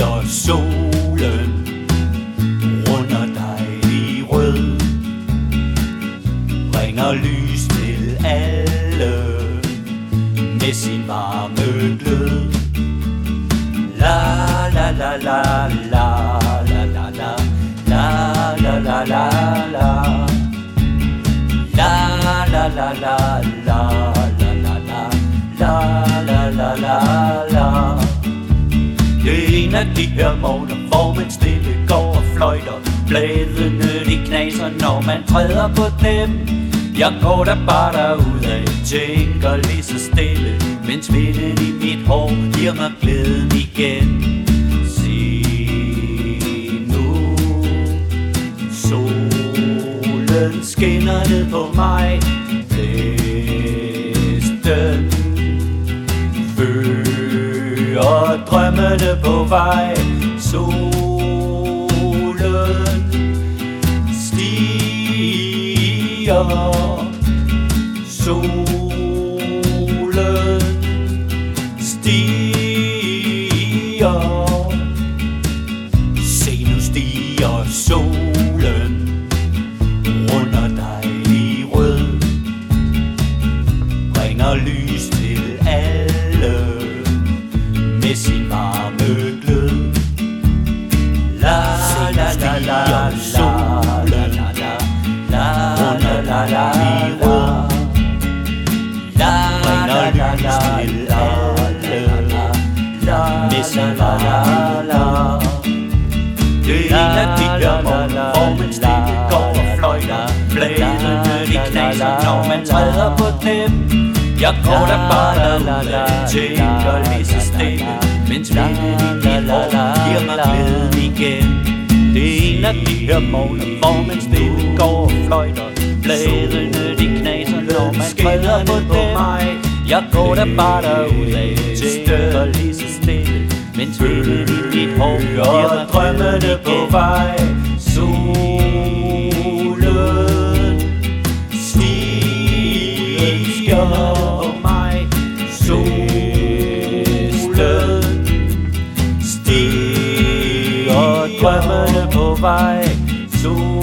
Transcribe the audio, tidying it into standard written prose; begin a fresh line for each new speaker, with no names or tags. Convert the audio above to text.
stiger solen, runder dig rød, bringer lys til alle med sin varme glød. La la la la la la la la la la la la la la la la la la la. Det er en af de her morgener, hvor man stille går og fløjter. Bladene de knaser, når man træder på dem. Jeg går der bare derudad, tænker lige så stille, mens vinden i mit hår giver mig glæden igen. Se nu, solen skinner ned på mig. Blæsten fører drømmene på vej. Solen stiger, solen stiger. Se nu stiger solen, runder dig rød, bringer lys til alle med sin varme glød. La la la la solen, runder dig rød, bringer lys til alle med sin varme glød. Det er en af de her morgener, hvor man stille går og fløjter. Bladene de knaser, når man træder på dem. Jeg går der bare derudad, tænker lige så stille, mens vinden i mit hår giver mig glæden igen. Det er en af de her morgener, hvor man stille går og fløjter. Bladene de knaser, når man træder på dem. Jeg går der bare derudad, tænker lige så stille, mens vinden i mit hår giver mig drømmene på vej. Solen stiger på mig. Solen stiger, drømmene på vej.